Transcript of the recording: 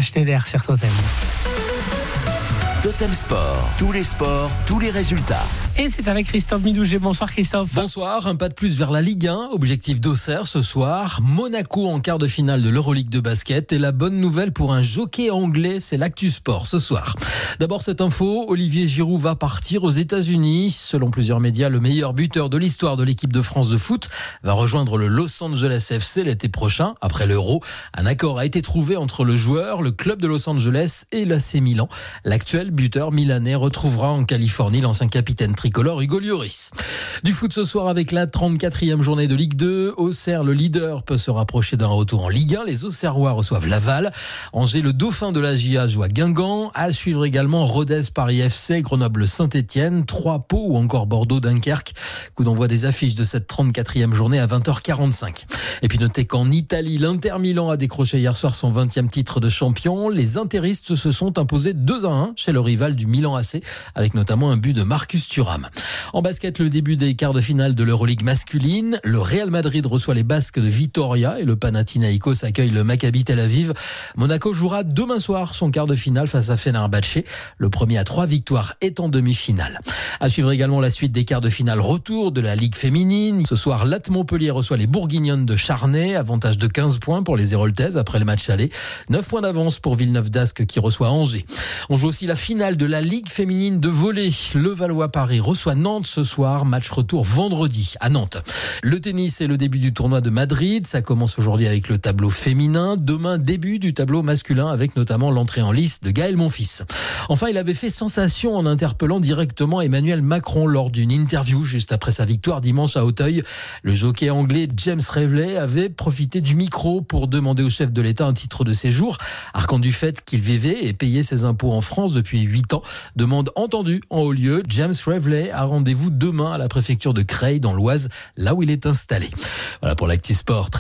Schneider sur Totem. Totem Sport, tous les sports, tous les résultats. Et c'est avec Christophe Midouget. Bonsoir Christophe. Bonsoir, un pas de plus vers la Ligue 1. Objectif d'Auxerre ce soir. Monaco en quart de finale de l'Euroleague de basket. Et la bonne nouvelle pour un jockey anglais, c'est l'actu sport ce soir. D'abord cette info, Olivier Giroud va partir aux États-Unis. Selon plusieurs médias, le meilleur buteur de l'histoire de l'équipe de France de foot va rejoindre le Los Angeles FC l'été prochain. Après l'Euro, un accord a été trouvé entre le joueur, le club de Los Angeles et l'AC Milan. L'actuel buteur milanais retrouvera en Californie l'ancien capitaine tricolore Hugo Lloris. Du foot ce soir avec la 34e journée de Ligue 2. Auxerre, le leader, peut se rapprocher d'un retour en Ligue 1. Les Auxerrois reçoivent Laval. Angers, le dauphin de la GIA, joue à Guingamp. À suivre également Rodez, Paris FC, Grenoble, Saint-Etienne, Troyes, Pau ou encore Bordeaux, Dunkerque. Coup d'envoi des affiches de cette 34e journée à 20h45. Et puis notez qu'en Italie, l'Inter Milan a décroché hier soir son 20e titre de champion. Les interistes se sont imposés 2-1 chez le rival du Milan AC, avec notamment un but de Marcus Thuram. En basket, le début des quarts de finale de l'Euroleague masculine. Le Real Madrid reçoit les Basques de Vitoria et le Panathinaïkos accueille le Maccabi Tel Aviv. Monaco jouera demain soir son quart de finale face à Fenerbahçe. Le premier à 3 victoires est en demi-finale. À suivre également la suite des quarts de finale retour de la Ligue féminine. Ce soir, Latte Montpellier reçoit les Bourguignonnes de Charnay. Avantage de 15 points pour les Héroltaises après le match aller. 9 points d'avance pour Villeneuve d'Ascq qui reçoit Angers. On joue aussi la finale de la Ligue féminine de volley. Le Valois-Paris reçoit Nantes ce soir. Match retour vendredi à Nantes. Le tennis est le début du tournoi de Madrid. Ça commence aujourd'hui avec le tableau féminin. Demain, début du tableau masculin avec notamment l'entrée en lice de Gaël Monfils. Enfin, il avait fait sensation en interpellant directement Emmanuel Macron lors d'une interview juste après sa victoire dimanche à Auteuil. Le jockey anglais James Revley avait profité du micro pour demander au chef de l'État un titre de séjour, arguant du fait qu'il vivait et payait ses impôts en France depuis 8 ans. Demande entendue en haut lieu. James Revley a rendez-vous demain à la préfecture de Creil dans l'Oise, là où il est installé. Voilà pour l'actu sport.